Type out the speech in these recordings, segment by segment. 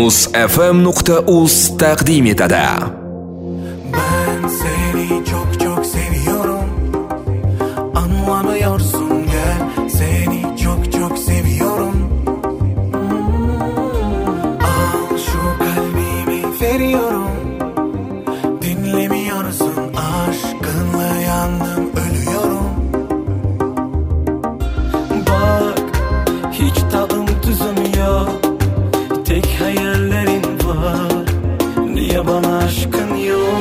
Muzfm.uz taqdim etadi. Ben seni çok çok seviyorum. Anlamıyorsun gel, seni çok çok seviyorum. Al şu kalbimi veriyorum. Dinlemiyorsun, aşkınla yandım, ölüyorum. Bak hiç tadım tuzum yok, tek hayallerin var. Niye bana aşkın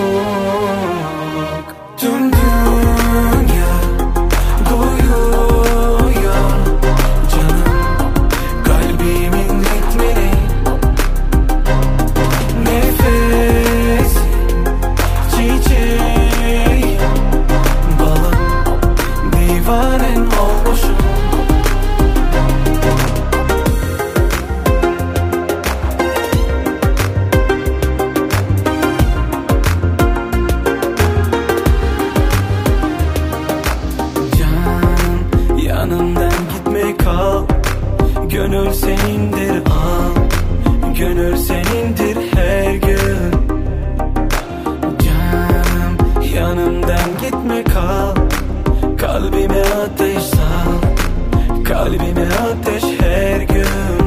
yok? Tüm dünya duyuyor canım, kalbimin ritmini. Nefesim, çiçeğim, balım, divanen olmuşum. Yanımdan gitme kal, gönül senindir al, gönül senindir her gün. Canım yanımdan gitme kal, kalbime ateş sal, kalbime ateş her gün.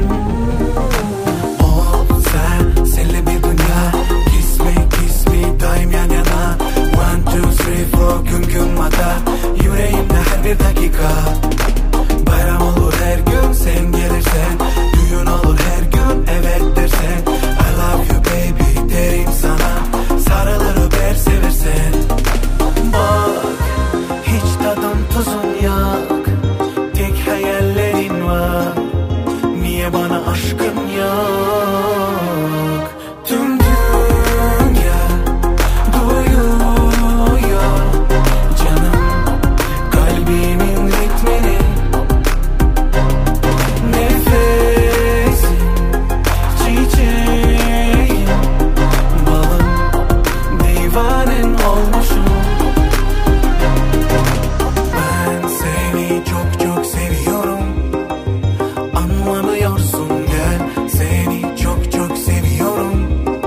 Oh sen, senle bir dünya, kiss me daim yan yana. 1, 2, 3, 4 gün gün mata, yüreğimde her bir dakika. Bayram olur her gün sen gelirsen, düğün olur her gün evet dersen. I love you baby derim sana, sarılır öper seversen. Bak hiç tadım tuzun yok, tek hayallerin var. Niye bana aşkın yok? Tüm dünya duyuyor canım, kalbimin ritmini. Nefesim, çiçeğim, balım, divanen olmuşum. Ben seni çok çok seviyorum. Anlamıyorsun gel, seni çok çok seviyorum.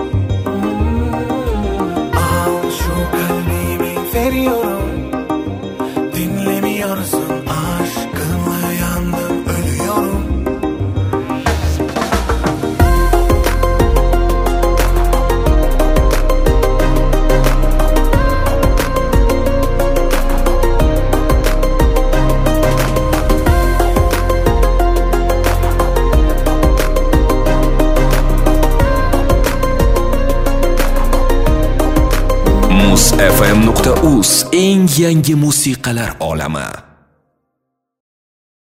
Al şu kalbimi veriyorum. Dinlemiyorsun, aşkınla yandım, ölüyorum. Muzfm.uz eng yangi musiqalar olami.